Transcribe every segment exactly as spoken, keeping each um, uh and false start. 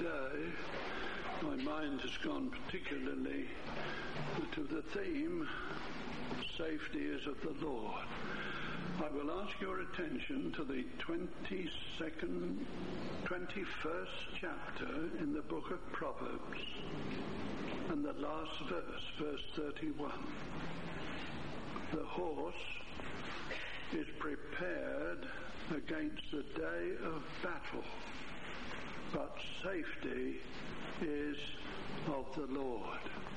today, my mind has gone particularly to the theme, safety is of the Lord. I will ask your attention to the twenty-second, twenty-first chapter in the book of Proverbs, and the last verse, verse thirty-one. The horse is prepared against the day of battle, but safety is of the Lord.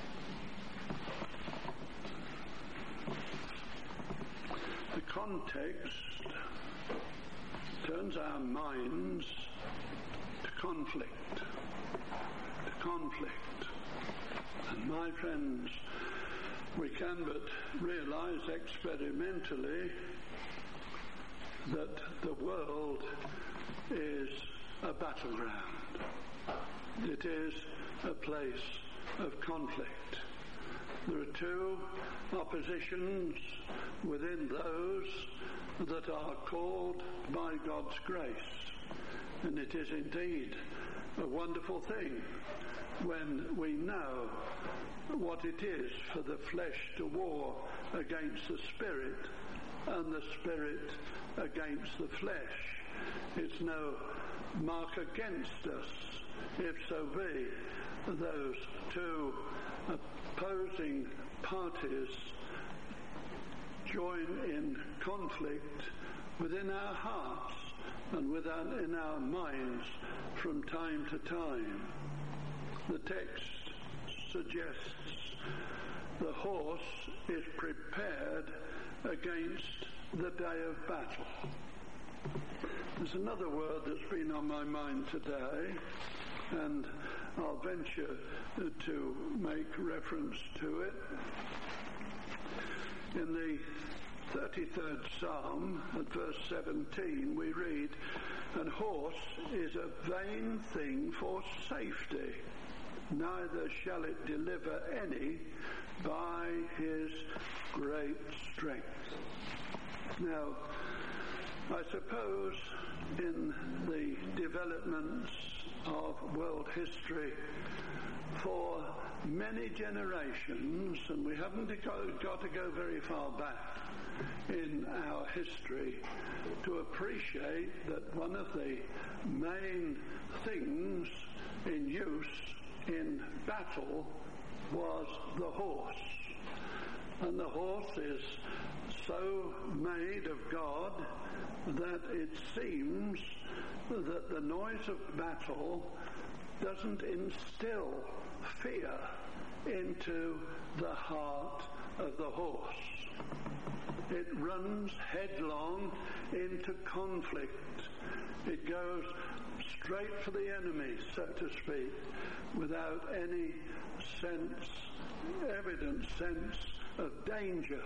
The context turns our minds to conflict, to conflict. And my friends, we can but realize experimentally that the world is a battleground. It is a place of conflict. There are two oppositions within those that are called by God's grace. And it is indeed a wonderful thing when we know what it is for the flesh to war against the spirit and the spirit against the flesh. It's no mark against us if so be those two opposing parties join in conflict within our hearts and within our minds from time to time. The text suggests the horse is prepared against the day of battle. There's another word that's been on my mind today, and I'll venture to make reference to it. In the thirty-third Psalm, at verse seventeen, we read, "An horse is a vain thing for safety, neither shall it deliver any by his great strength." Now, I suppose in the developments of world history for many generations, and we haven't got to go very far back in our history to appreciate that one of the main things in use in battle was the horse. And the horse is so made of God that it seems that the noise of battle doesn't instill fear into the heart of the horse. It runs headlong into conflict. It goes straight for the enemy, so to speak, without any sense, evident sense of danger.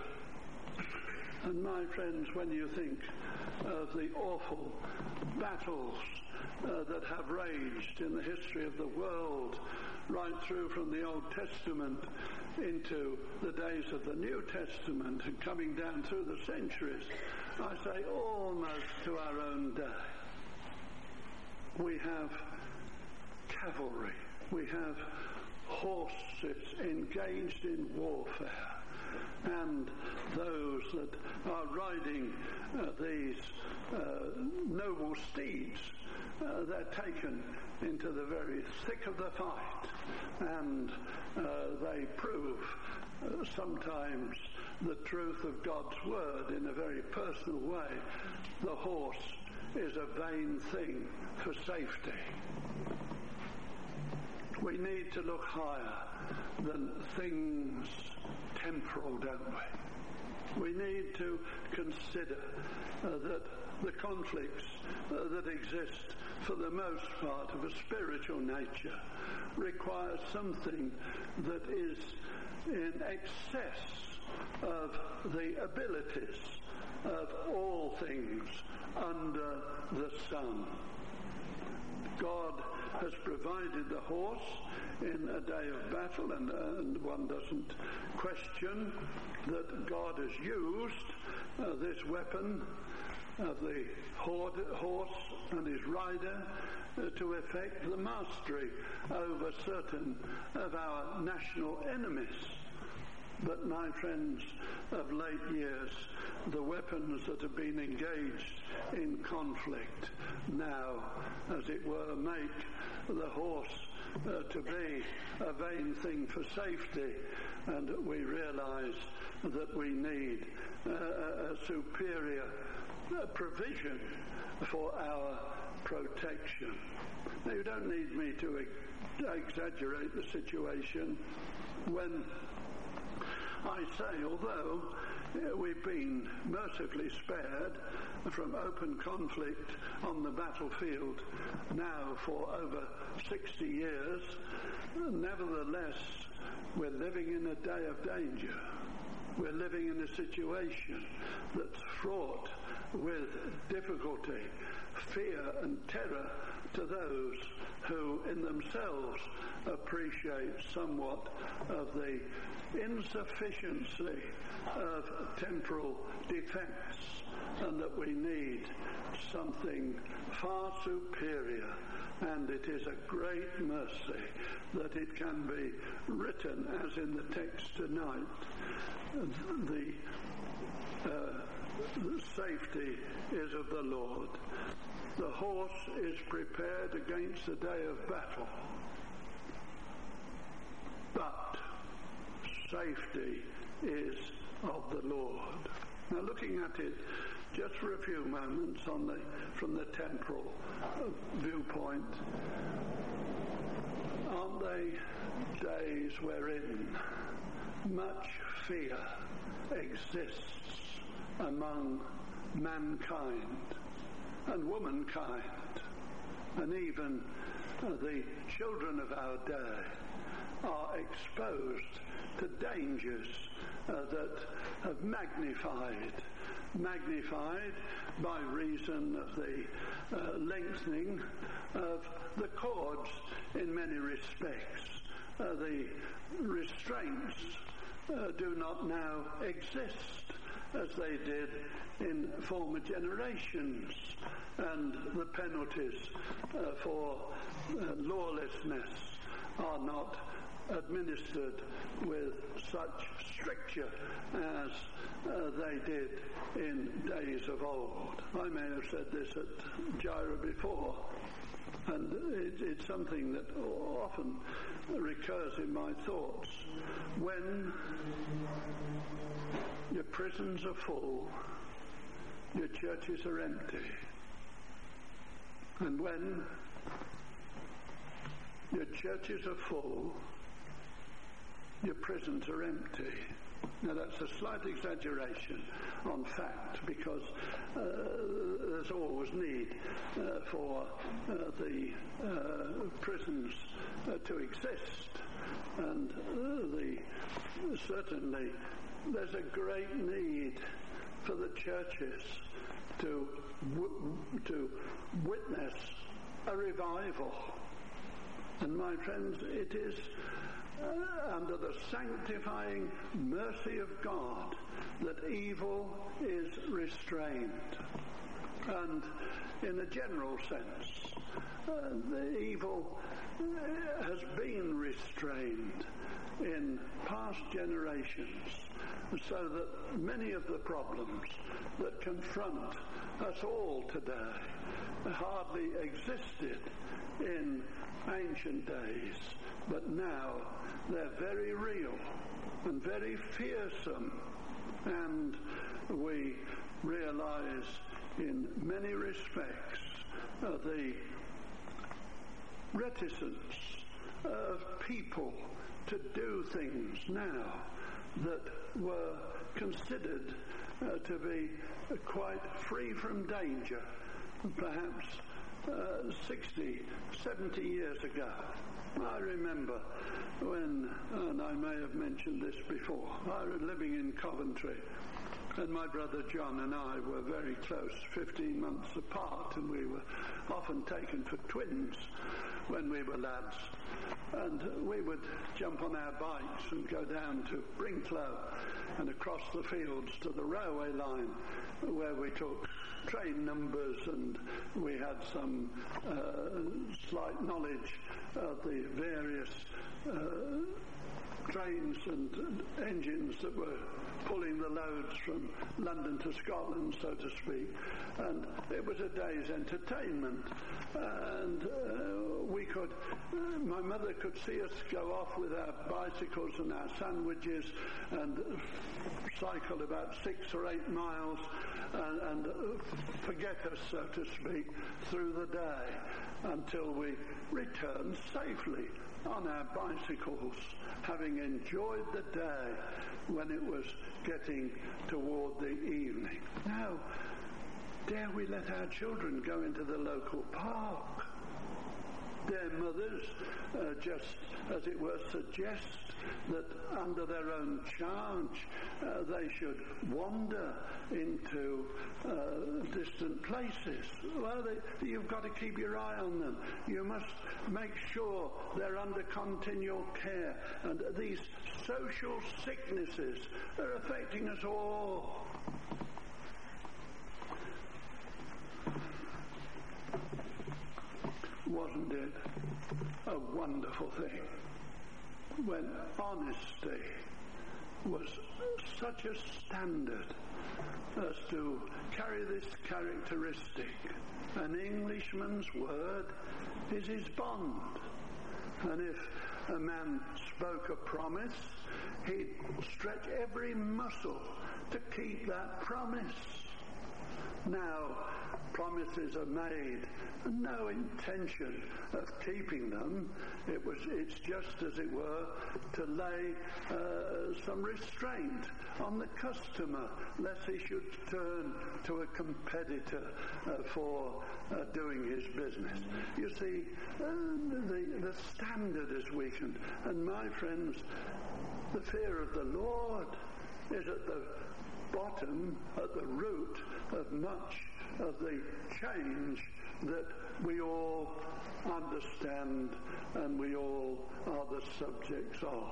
And my friends, when you think of the awful battles uh, that have raged in the history of the world, right through from the Old Testament into the days of the New Testament and coming down through the centuries, I say almost to our own day, we have cavalry, we have horses engaged in warfare, and those that are riding uh, these uh, noble steeds, uh, they're taken into the very thick of the fight, and uh, they prove uh, sometimes the truth of God's word in a very personal way. The horse is a vain thing for safety. We need to look higher than things temporal, don't we? We need to consider uh, that the conflicts uh, that exist for the most part of a spiritual nature require something that is in excess of the abilities of all things under the sun. God has provided the horse in a day of battle, and, uh, and one doesn't question that God has used uh, this weapon of the horse and his rider uh, to effect the mastery over certain of our national enemies. But my friends, of late years, the weapons that have been engaged in conflict now, as it were, make the horse uh, to be a vain thing for safety, and we realize that we need uh, a superior uh, provision for our protection. Now, you don't need me to ex- exaggerate the situation when I say, although uh, we've been mercifully spared from open conflict on the battlefield now for over sixty years, nevertheless, we're living in a day of danger. We're living in a situation that's fraught with difficulty, fear and terror to those who in themselves appreciate somewhat of the insufficiency of temporal defense, and that we need something far superior. And it is a great mercy that it can be written, as in the text tonight, the, uh, the safety is of the Lord. The horse is prepared against the day of battle, but safety is of the Lord. Now, looking at it just for a few moments on the from the temporal uh, viewpoint, aren't they days wherein much fear exists among mankind and womankind, and even uh, the children of our day are exposed to dangers uh, that have magnified, magnified by reason of the uh, lengthening of the cords in many respects. Uh, the restraints uh, do not now exist as they did in former generations, and the penalties uh, for uh, lawlessness are not administered with such stricture as uh, they did in days of old. I may have said this at Gyra before, and it, it's something that often recurs in my thoughts. When your prisons are full, your churches are empty. And when your churches are full, your prisons are empty. Now, that's a slight exaggeration on fact, because uh, there's always need uh, for uh, the uh, prisons uh, to exist, and uh, the certainly there's a great need for the churches to w- to witness a revival. And my friends, it is Uh, under the sanctifying mercy of God that evil is restrained. And in a general sense, uh, the evil uh, has been restrained in past generations, so that many of the problems that confront us all today hardly existed in ancient days, but now they're very real and very fearsome, and we realize in many respects uh, the reticence of people to do things now that were considered uh, to be uh, quite free from danger, perhaps uh, sixty, seventy years ago. I remember when, and I may have mentioned this before, I was living in Coventry, and my brother John and I were very close, fifteen months apart, and we were often taken for twins when we were lads. And we would jump on our bikes and go down to Brinklow and across the fields to the railway line, where we took train numbers, and we had some uh, slight knowledge of the various uh, trains and, and engines that were pulling the loads from London to Scotland, so to speak, and it was a day's entertainment. And uh, we could, uh, my mother could see us go off with our bicycles and our sandwiches and cycle about six or eight miles and, and uh, forget us, so to speak, through the day until we returned safely on our bicycles, having enjoyed the day when it was getting toward the evening. Now, dare we let our children go into the local park? Their mothers uh, just, as it were, suggest that under their own charge uh, they should wander into uh, distant places. Well, they, you've got to keep your eye on them. You must make sure they're under continual care. And these social sicknesses are affecting us all. Wasn't it a wonderful thing when honesty was such a standard as to carry this characteristic? An Englishman's word is his bond. And if a man spoke a promise, he'd stretch every muscle to keep that promise. Now, promises are made, no intention of keeping them. It was, it's just, as it were, to lay uh, some restraint on the customer, lest he should turn to a competitor uh, for uh, doing his business. You see, uh, the, the standard is weakened. And my friends, the fear of the Lord is at the bottom, at the root of much of the change that we all understand and we all are the subjects of.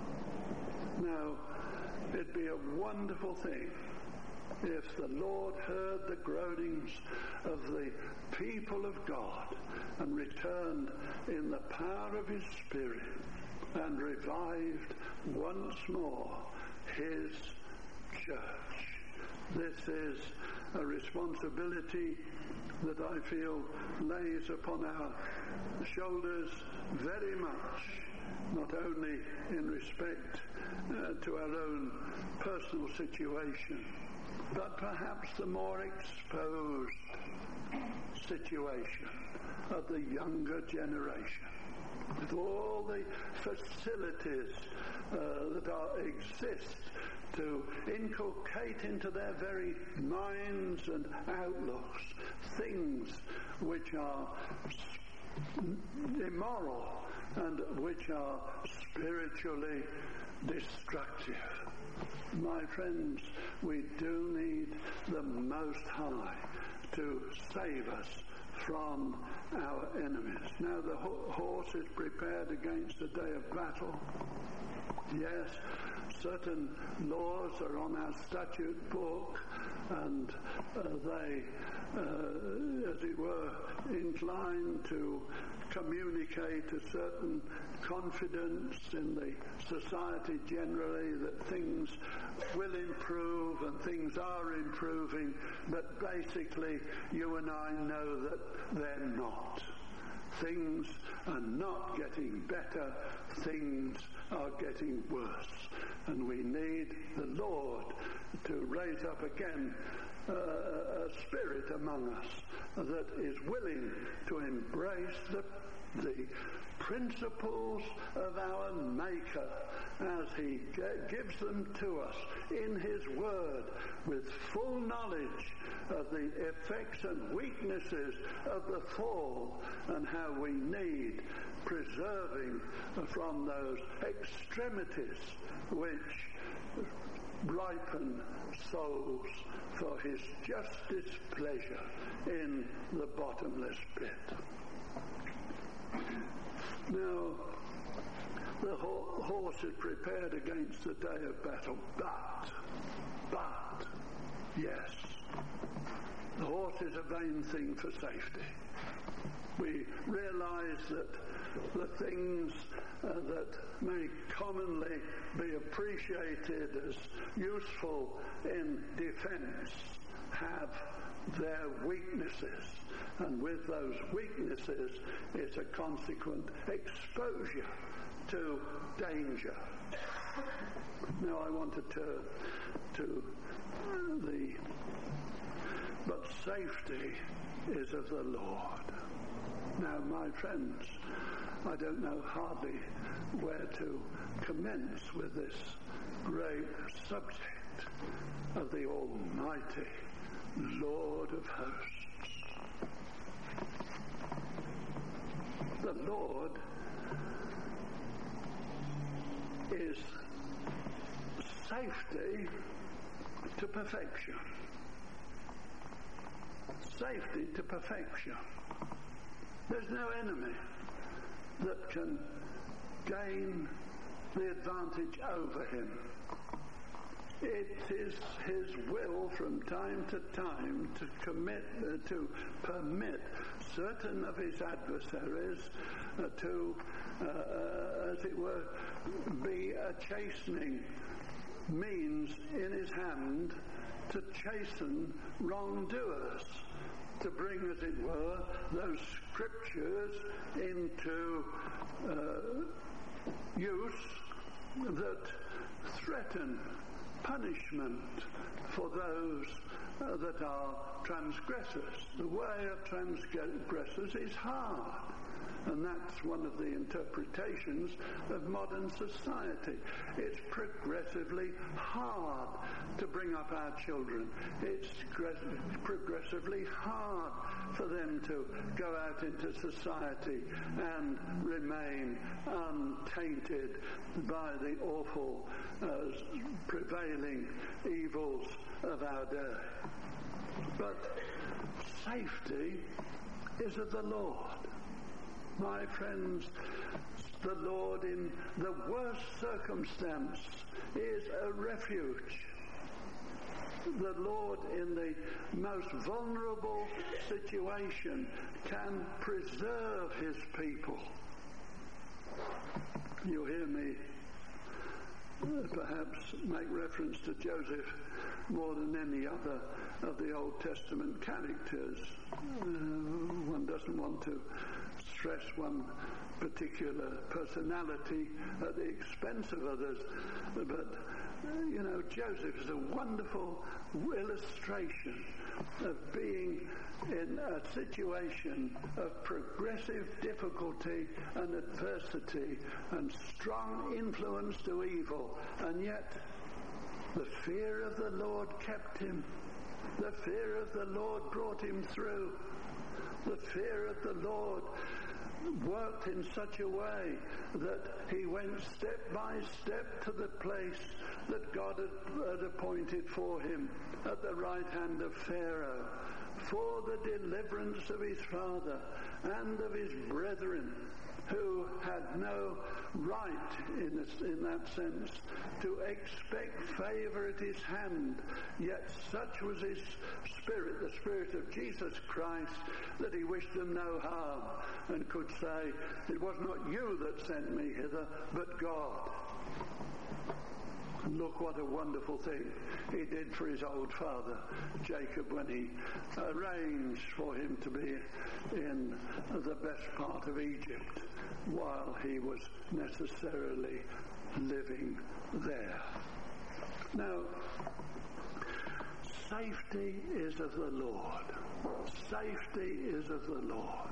Now, it'd be a wonderful thing if the Lord heard the groanings of the people of God and returned in the power of his Spirit and revived once more his church. This is a responsibility that I feel lays upon our shoulders very much, not only in respect uh, to our own personal situation, but perhaps the more exposed situation of the younger generation, with all the facilities uh, that are, exist to inculcate into their very minds and outlooks things which are immoral and which are spiritually destructive. My friends, we do need the Most High to save us from our enemies. Now the ho- horse is prepared against the day of battle. Yes, certain laws are on our statute book, and uh, they, uh, as it were, incline to communicate a certain confidence in the society generally that things will improve and things are improving, but basically you and I know that they're not. Things are not getting better, things are getting worse. And we need the Lord to raise up again uh, a spirit among us that is willing to embrace the, the principles of our Maker as he g- gives them to us in his word, with full knowledge of the effects and weaknesses of the fall and how we need preserving from those extremities which ripen souls for his just displeasure in the bottomless pit. Now, the ho- horse is prepared against the day of battle, but, but, yes, the horse is a vain thing for safety. We realize that the things uh, that may commonly be appreciated as useful in defense have their weaknesses, and with those weaknesses is a consequent exposure to danger. Now I want to turn to the but safety is of the Lord. Now, my friends, I don't know hardly where to commence with this great subject of the Almighty Lord of hosts. The Lord is safety to perfection. Safety to perfection. There's no enemy that can gain the advantage over him. It is his will from time to time to commit, uh, to permit certain of his adversaries uh, to, uh, uh, as it were, be a chastening means in his hand to chasten wrongdoers, to bring, as it were, those scriptures into uh, use that threaten punishment for those uh, that are transgressors. The way of transgressors is hard, and that's one of the interpretations of modern society. It's progressively hard to bring up our children. It's progressively hard for them to go out into society and remain untainted by the awful uh, prevailing evils of our day. But safety is of the Lord. My friends, the Lord in the worst circumstance is a refuge. The Lord in the most vulnerable situation can preserve his people. You hear me uh, perhaps make reference to Joseph more than any other of the Old Testament characters. Uh, one doesn't want to stress one particular personality at the expense of others, but uh, you know, Joseph is a wonderful illustration of being in a situation of progressive difficulty and adversity and strong influence to evil, and yet the fear of the Lord kept him. The fear of the Lord brought him through. The fear of the Lord worked in such a way that he went step by step to the place that God had, had appointed for him at the right hand of Pharaoh, for the deliverance of his father and of his brethren, who had no right in, this, in that sense to expect favour at his hand, yet such was his spirit, the spirit of Jesus Christ, that he wished them no harm and could say, it was not you that sent me hither, but God. And look what a wonderful thing he did for his old father, Jacob, when he arranged for him to be in the best part of Egypt while he was necessarily living there. Now, safety is of the Lord. Safety is of the Lord.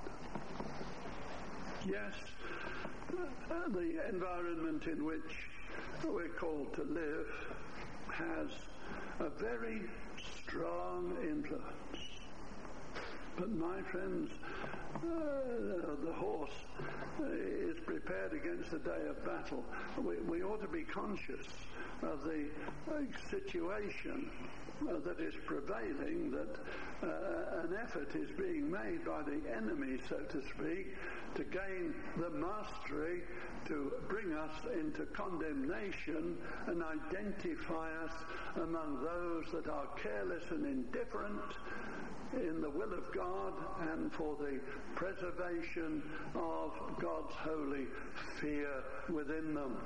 Yes, the environment in which we're called to live has a very strong influence. But my friends, uh, the horse is prepared against the day of battle. We, we ought to be conscious of the uh, situation uh, that is prevailing, that uh, an effort is being made by the enemy, so to speak, to gain the mastery, to bring us into condemnation and identify us among those that are careless and indifferent in the will of God and for the preservation of God's holy fear within them.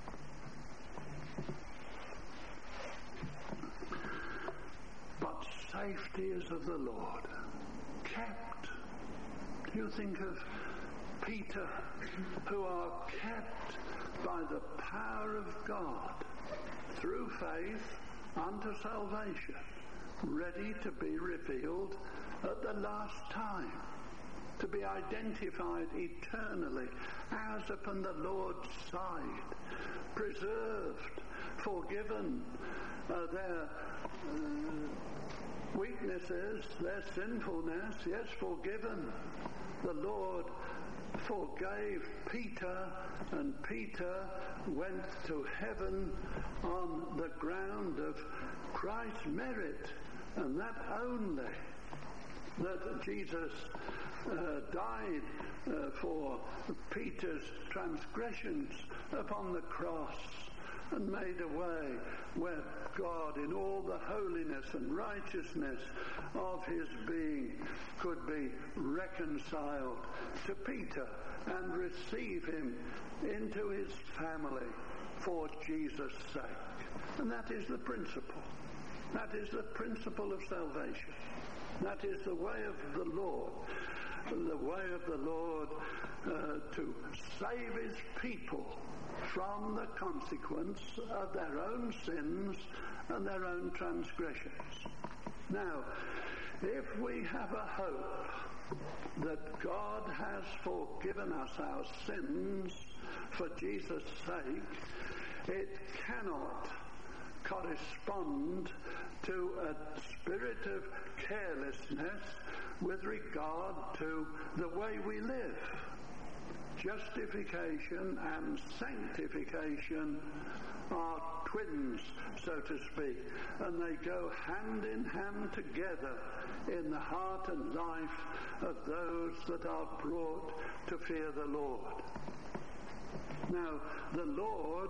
But safety is of the Lord, kept. Do you think of Peter, who are kept by the power of God through faith unto salvation, ready to be revealed at the last time, to be identified eternally as upon the Lord's side, preserved, forgiven uh, their uh, weaknesses, their sinfulness, yes, forgiven. The Lord forgave Peter, and Peter went to heaven on the ground of Christ's merit, and that only, that Jesus uh, died uh, for Peter's transgressions upon the cross and made a way where God, in all the holiness and righteousness of his being, could be reconciled to Peter and receive him into his family for Jesus' sake. And that is the principle. That is the principle of salvation. That is the way of the Lord. The way of the Lord uh, to save his people from the consequence of their own sins and their own transgressions. Now, if we have a hope that God has forgiven us our sins for Jesus' sake, it cannot correspond to a spirit of carelessness with regard to the way we live. Justification and sanctification are twins, so to speak, and they go hand in hand together in the heart and life of those that are brought to fear the Lord. Now, the Lord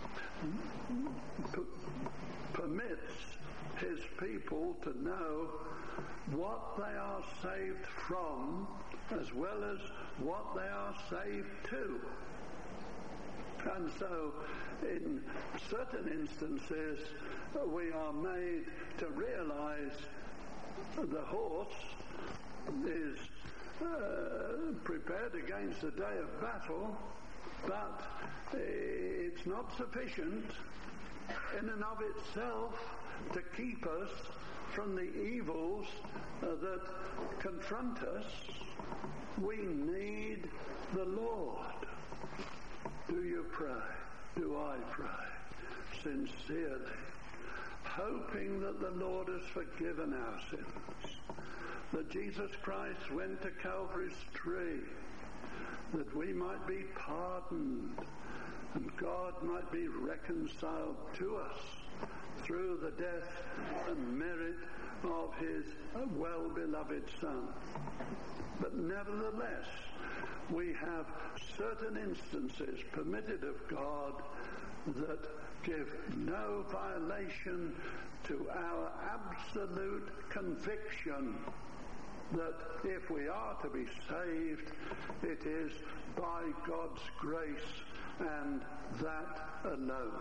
p- permits his people to know what they are saved from, as well as what they are saved to. And so, in certain instances, we are made to realize the horse is uh, prepared against the day of battle, but it's not sufficient in and of itself to keep us from the evils uh, that confront us. We need the Lord. Do you pray? Do I pray? Sincerely, hoping that the Lord has forgiven our sins, that Jesus Christ went to Calvary's tree, that we might be pardoned and God might be reconciled to us through the death and merit of his well-beloved Son. But nevertheless, we have certain instances permitted of God that give no violation to our absolute conviction that if we are to be saved, it is by God's grace and that alone.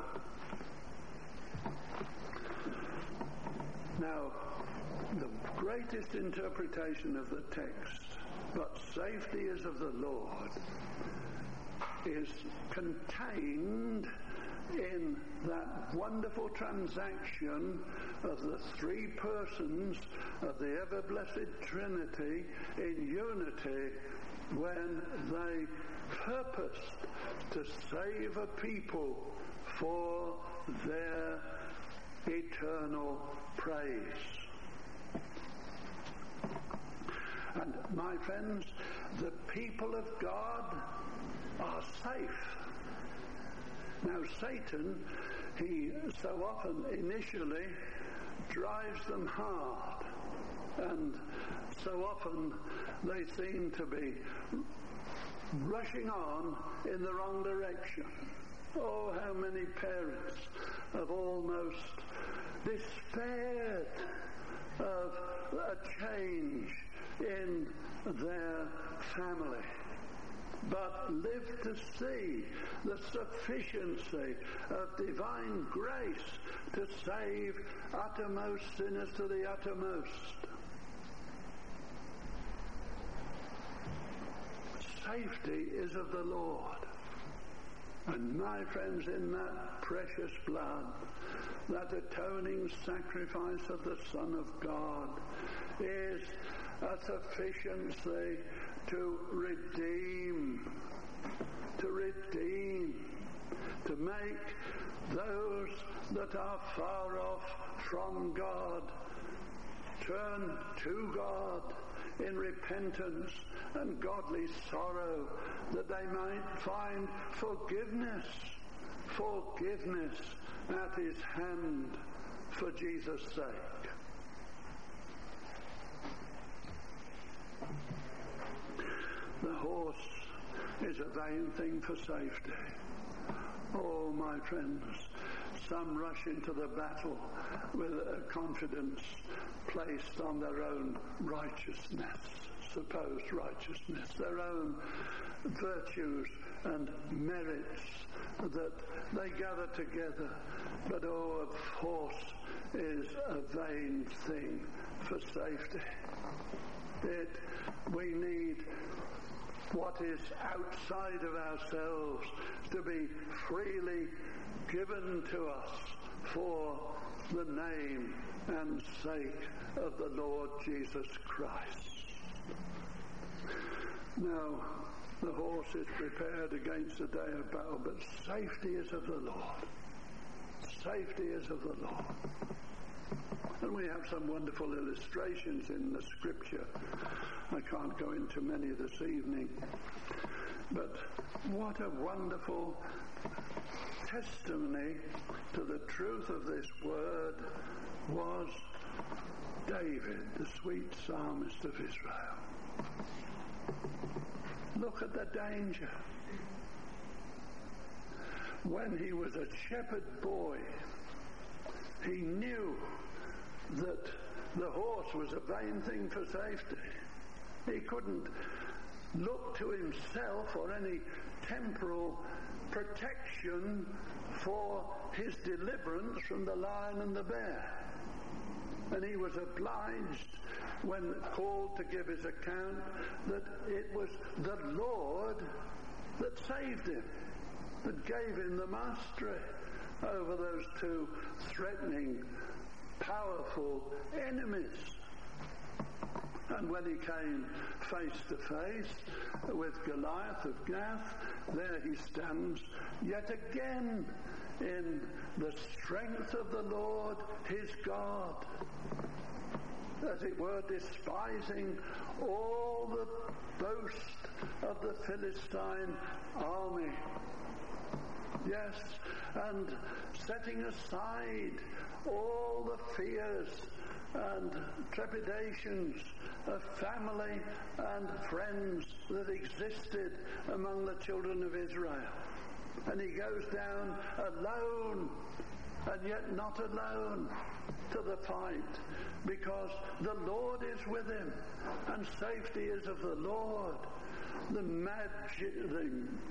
Now, the greatest interpretation of the text, but safety is of the Lord, is contained in that wonderful transaction of the three persons of the ever-blessed Trinity in unity when they purposed to save a people for their eternal praise. And my friends, the people of God are safe. Now Satan, he so often initially drives them hard, and so often they seem to be rushing on in the wrong direction. Oh, how many parents have almost despaired of a change in their family, but live to see the sufficiency of divine grace to save uttermost sinners to the uttermost. Safety is of the Lord. And my friends, in that precious blood, that atoning sacrifice of the Son of God is a sufficiency to redeem, to redeem, to make those that are far off from God turn to God in repentance and godly sorrow, that they might find forgiveness, forgiveness at his hand for Jesus' sake. The horse is a vain thing for safety. Oh, my friends, some rush into the battle with a confidence placed on their own righteousness, supposed righteousness, their own virtues and merits that they gather together. But oh, a horse is a vain thing for safety. It, we need what is outside of ourselves to be freely given to us for the name and sake of the Lord Jesus Christ. Now, the horse is prepared against the day of battle, but safety is of the Lord. Safety is of the Lord. And we have some wonderful illustrations in the scripture. I can't go into many this evening, but what a wonderful testimony to the truth of this word was David, the sweet psalmist of Israel. Look at the danger. When he was a shepherd boy, he knew that the horse was a vain thing for safety. He couldn't look to himself or any temporal protection for his deliverance from the lion and the bear. And he was obliged, when called to give his account, that it was the Lord that saved him, that gave him the mastery over those two threatening, powerful enemies. And when he came face to face with Goliath of Gath, there he stands yet again in the strength of the Lord his God, as it were despising all the boast of the Philistine army. Yes, and setting aside all the fears and trepidations of family and friends that existed among the children of Israel. And he goes down alone, and yet not alone, to the fight, because the Lord is with him, and safety is of the Lord. The, magi- the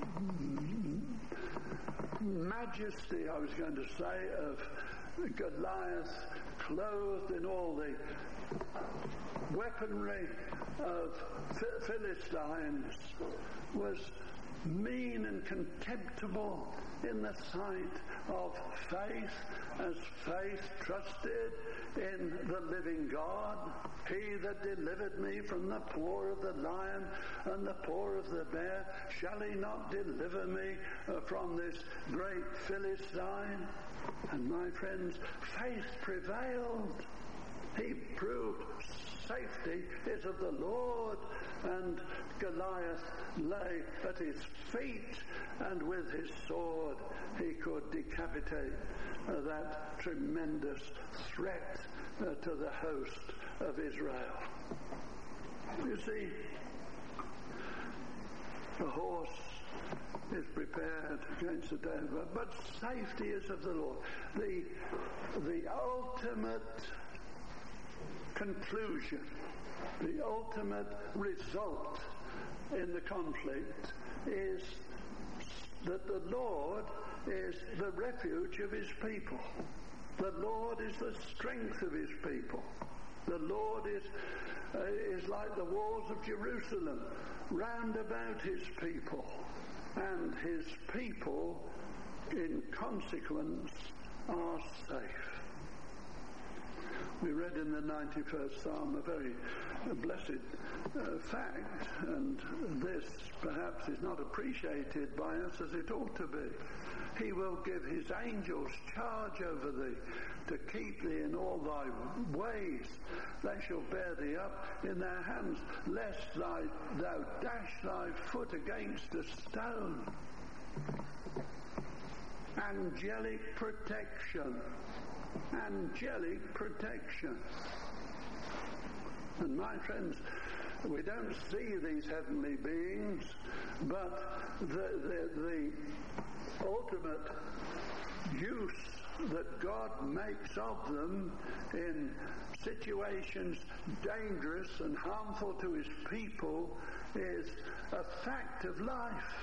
majesty, I was going to say, of Goliath, clothed in all the weaponry of Philistines, was mean and contemptible in the sight of faith, as faith trusted in the living God. He that delivered me from the paw of the lion and the paw of the bear, shall he not deliver me uh, from this great Philistine? And my friends, faith prevailed. He proved safety is of the Lord, and Goliath lay at his feet, and with his sword he could decapitate uh, that tremendous threat uh, to the host of Israel. You see, the horse is prepared against the day, but safety is of the Lord. The, the ultimate conclusion, the ultimate result in the conflict is that the Lord is the refuge of his people. The Lord is the strength of his people. The Lord is uh, is like the walls of Jerusalem round about his people, and his people in consequence are safe. We read in the ninety-first Psalm a very blessed uh, fact, and this perhaps is not appreciated by us as it ought to be. He will give his angels charge over thee, to keep thee in all thy ways. They shall bear thee up in their hands, lest thy, thou dash thy foot against a stone. Angelic protection. Angelic protection. And my friends, we don't see these heavenly beings, but the, the, the ultimate use that God makes of them in situations dangerous and harmful to his people is a fact of life.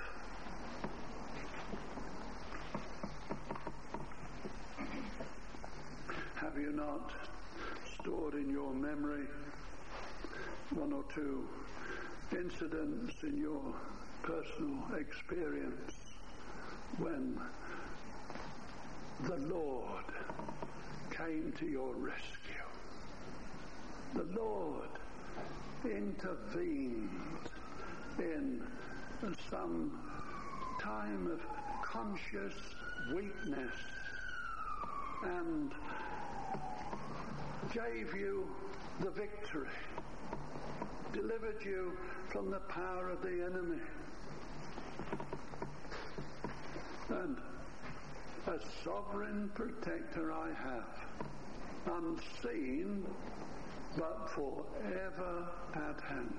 Have you not stored in your memory one or two incidents in your personal experience when the Lord came to your rescue? The Lord intervened in some time of conscious weakness and gave you the victory, delivered you from the power of the enemy. And a sovereign protector I have, unseen but forever at hand.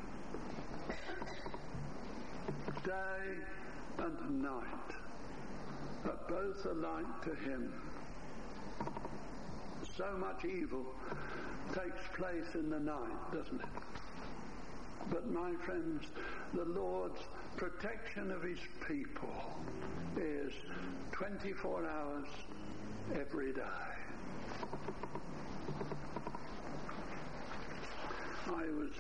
Day and night are both alike to him. So much evil takes place in the night, doesn't it? But my friends, the Lord's protection of his people is twenty-four hours every day. I was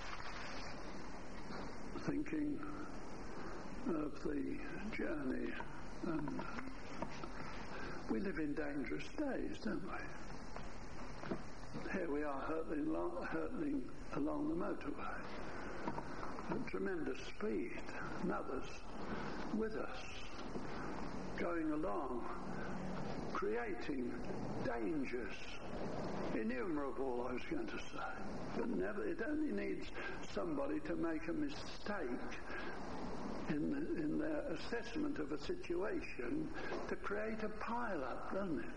thinking of the journey, and we live in dangerous days, don't we? Here we are hurtling along, hurtling along the motorway at tremendous speed, and others with us going along, creating dangers, innumerable, I was going to say. But never, it only needs somebody to make a mistake in, the, in their assessment of a situation to create a pile-up, doesn't it?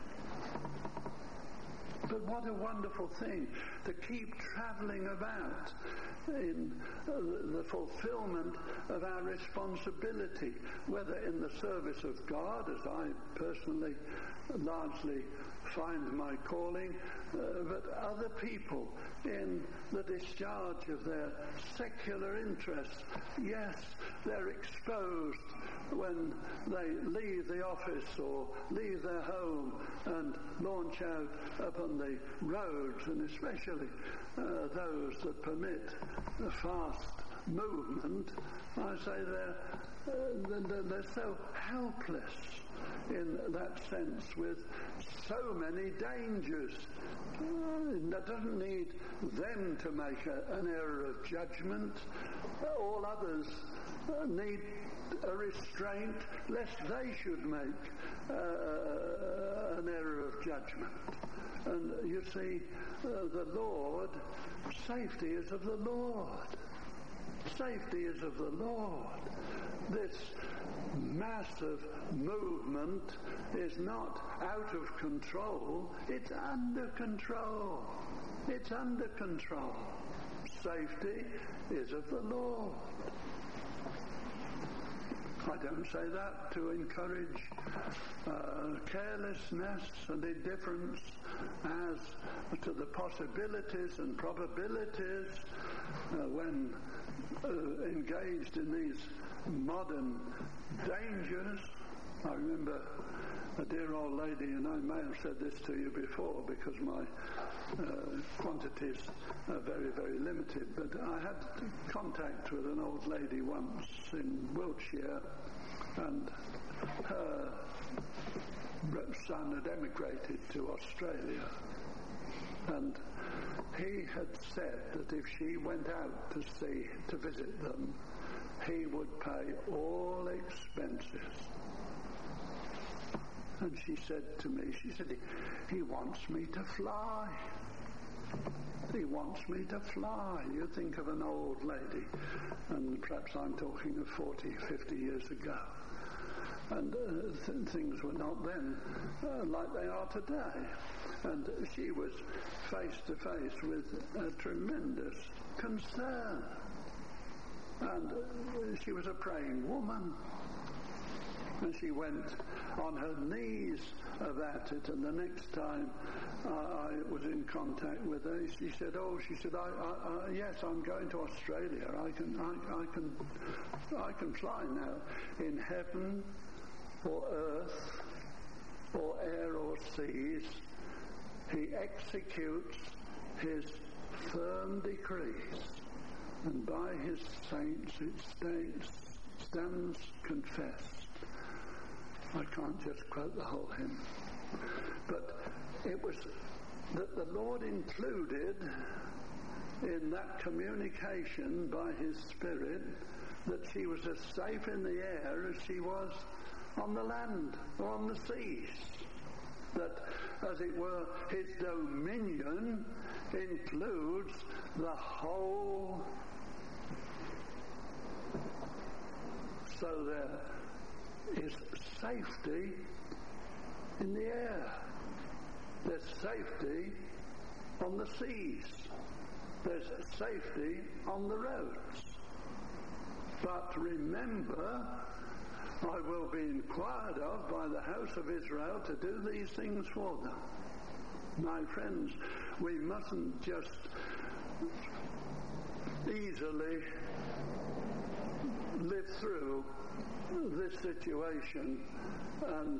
But what a wonderful thing to keep travelling about in uh, the fulfillment of our responsibility, whether in the service of God, as I personally largely find my calling, uh, but other people in the discharge of their secular interests. Yes, they're exposed when they leave the office or leave their home and launch out upon the roads, and especially uh, those that permit a fast movement. I say they're, uh, they're, they're so helpless in that sense, with so many dangers. Uh, that doesn't need them to make a, an error of judgment. All others uh, need a restraint lest they should make uh, an error of judgment. And you see, uh, the Lord, safety is of the Lord. Safety is of the Lord. This massive movement is not out of control, it's under control. It's under control. Safety is of the Lord. I don't say that to encourage uh, carelessness and indifference as to the possibilities and probabilities uh, when uh, engaged in these modern dangers. I remember a dear old lady, and I may have said this to you before because my uh, quantities are very, very limited, but I had contact with an old lady once in Wiltshire, and her son had emigrated to Australia, and he had said that if she went out to see, to visit them, he would pay all expenses. And she said to me, she said, he, he wants me to fly. He wants me to fly. You think of an old lady, and perhaps I'm talking of forty, fifty years ago. And uh, th- things were not then uh, like they are today. And she was face to face with a tremendous concern. And uh, she was a praying woman. And she went on her knees about it, and the next time uh, I was in contact with her, she said, "Oh, she said, I, I, I, yes, I'm going to Australia. I can, I, I can, I can fly now in heaven or earth or air or seas. He executes his firm decrees, and by his saints it stays, stands confessed." I can't just quote the whole hymn. But it was that the Lord included in that communication by his Spirit that she was as safe in the air as she was on the land or on the seas. That, as it were, his dominion includes the whole. So there is safety in the air. There's safety on the seas. There's safety on the roads. But remember, I will be inquired of by the house of Israel to do these things for them. My friends, we mustn't just easily live through this situation and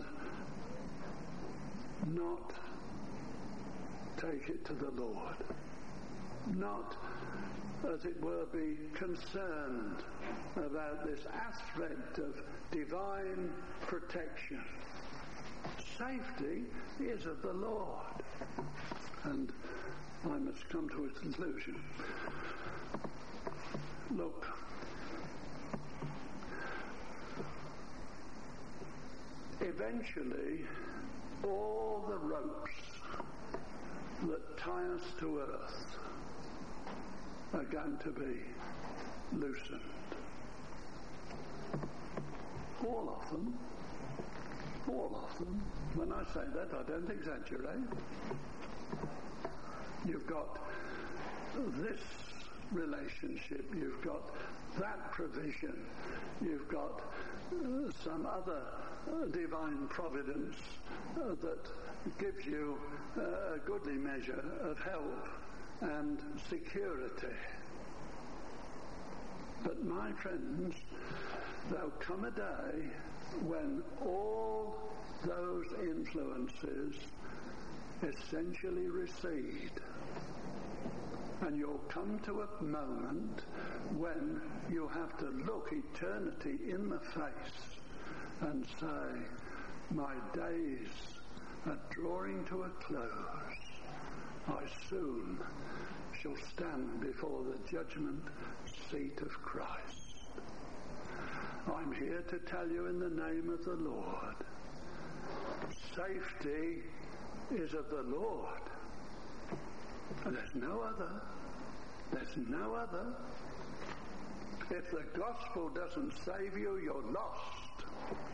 not take it to the Lord. Not, as it were, be concerned about this aspect of divine protection. Safety is of the Lord. And I must come to a conclusion. Look, eventually all the ropes that tie us to earth are going to be loosened. All of them. All of them. When I say that, I don't exaggerate. You've got this relationship, you've got that provision, you've got uh, some other uh, divine providence uh, that gives you uh, a goodly measure of help and security. But my friends, there'll come a day when all those influences essentially recede, and you'll come to a moment when you have to look eternity in the face and say, my days are drawing to a close. I soon shall stand before the judgment seat of Christ. I'm here to tell you in the name of the Lord, safety is of the Lord. And there's no other. There's no other. If the gospel doesn't save you, you're lost.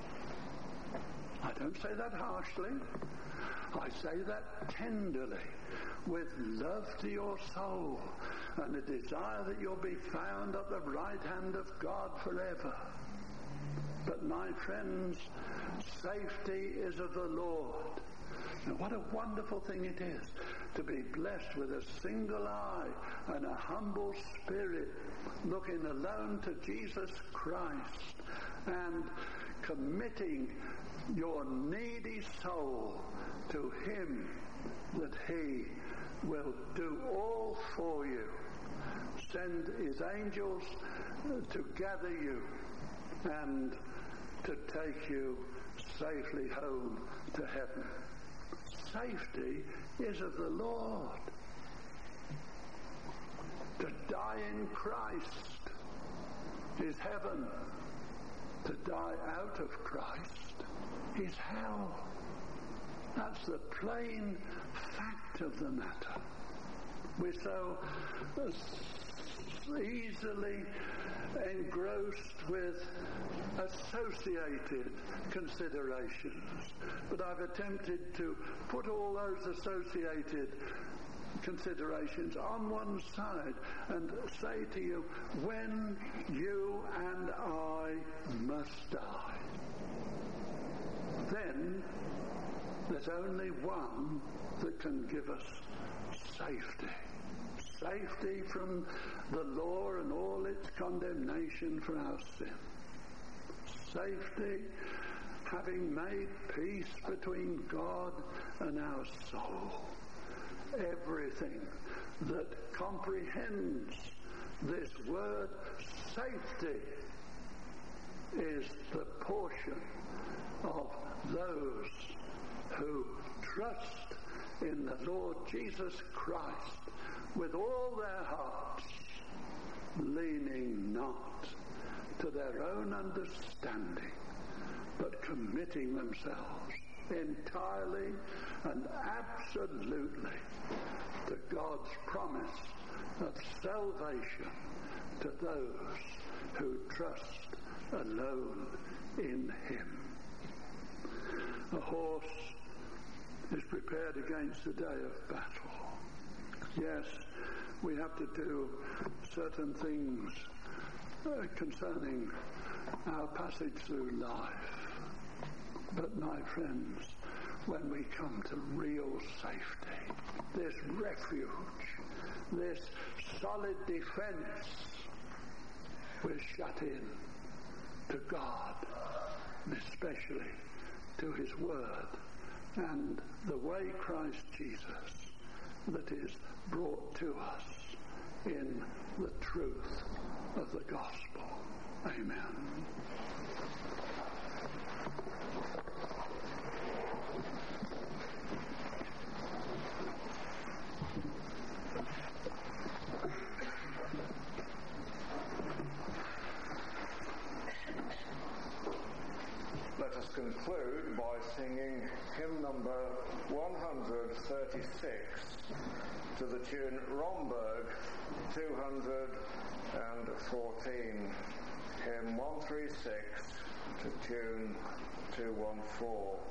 I don't say that harshly. I say that tenderly, with love to your soul and a desire that you'll be found at the right hand of God forever. But my my friends, safety is of the Lord. Now, what a wonderful thing it is to be blessed with a single eye and a humble spirit, looking alone to Jesus Christ and committing your needy soul to him, that he will do all for you. Send his angels to gather you and to take you safely home to heaven. Safety is of the Lord. To die in Christ is heaven. To die out of Christ is hell. That's the plain fact of the matter. We're so easily engrossed with associated considerations. But I've attempted to put all those associated considerations on one side and say to you, when you and I must die, then there's only one that can give us safety. Safety from the law and all its condemnation for our sin. Safety, having made peace between God and our soul. Everything that comprehends this word safety is the portion of those who trust in the Lord Jesus Christ with all their hearts, leaning not to their own understanding, but committing themselves entirely and absolutely to God's promise of salvation to those who trust alone in him. A horse is prepared against the day of battle. Yes, we have to do certain things uh, concerning our passage through life. But my friends, when we come to real safety, this refuge, this solid defense, we're shut in to God, and especially to his word and the way Christ Jesus that is brought to us in the truth of the gospel. Amen. Let us conclude by singing hymn number one hundred thirty-six to the tune Romberg two hundred fourteen. Hymn one thirty-six to tune two fourteen.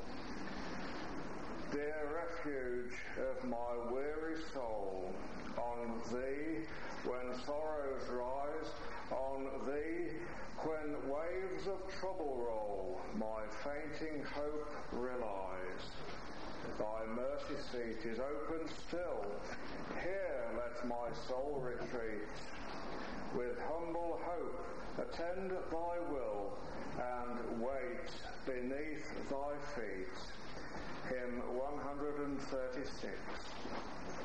Dear refuge of my weary soul, on thee when sorrows rise, on thee when waves of trouble roll, my fainting hope relies. Thy mercy seat is open still, here let my soul retreat. With humble hope attend thy will, and wait beneath thy feet. Hymn one hundred thirty-six.